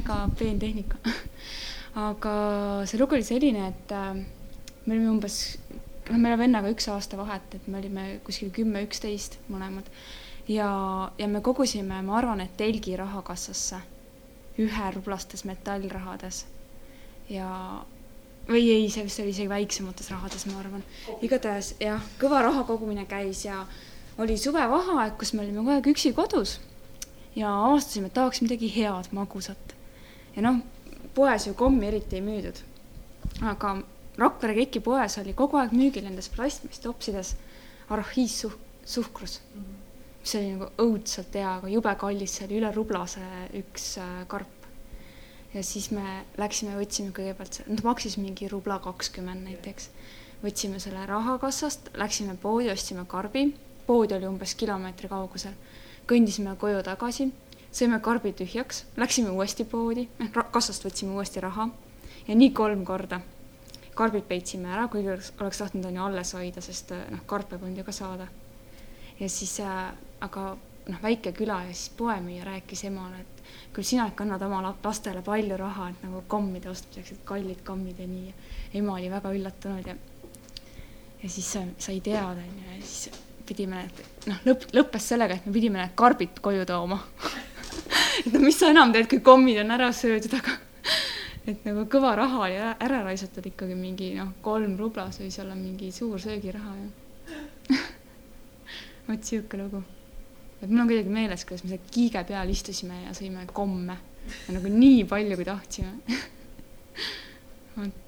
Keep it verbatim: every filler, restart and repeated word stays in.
väga peentehnika. Aga see lugu oli selline, et me olime umbes, no meil on vennaga üks aasta vahet, et me olime kuskil kümme üksteist mõlemad. Ja, ja me kogusime, ma arvan, et telgi rahakassasse ühe rublastes metallrahades. Ja, või ei, see vist oli isegi väiksemates rahades, ma arvan. Igatahes, jah, kõva raha kogumine käis ja oli suvevaheaeg, kus me olime kogu aeg üksi kodus ja avastasime, et tahaks midagi head, magusat. Ja noh, poes ju kommi eriti ei müüdud. Aga Rakvere Keki poes oli kogu aeg müügil nendes plastmist topsides arhiis suh- suhkrus. Mis oli nagu õudselt hea, aga jube kallis, see oli üle rublase üks karp. Ja siis me läksime ja võtsime kõigepealt, nad maksis mingi rubla kakskümmend näiteks. Võtsime selle rahakassast, läksime poodi, ostsime karbi. Pood oli umbes kilomeetri kaugusel. Kõndisime koju tagasi, sõime karbi tühjaks, läksime uuesti poodi, kassast võtsime uuesti raha ja nii kolm korda. Karbid peitsime ära, kuigi oleks tahtnud on ju alles hoida, sest noh, karpe polnud ju ka saada. Ja siis, aga noh, väike küla ja siis poemüüja rääkis emale, et küll sina ikka annad oma lastele palju raha, et nagu kommide ostmiseks, et kallid kommid ja nii. Ema oli väga üllatunud ja, ja siis sai teada ja siis pidime, noh, lõpp, lõppes sellega, et me pidime need karbid koju tooma. Et no mis sa enam teed, kui kommid on ära söödud, aga et nagu kõva raha oli ära raisatud ikkagi mingi, noh, kolm rublas võis olla mingi suur söögiraha ja võt siuke lugu. Et mul on kuidagi meeles, kuidas me selle kiige peal istusime ja sõime komme ja nagu nii palju, kui tahtsime.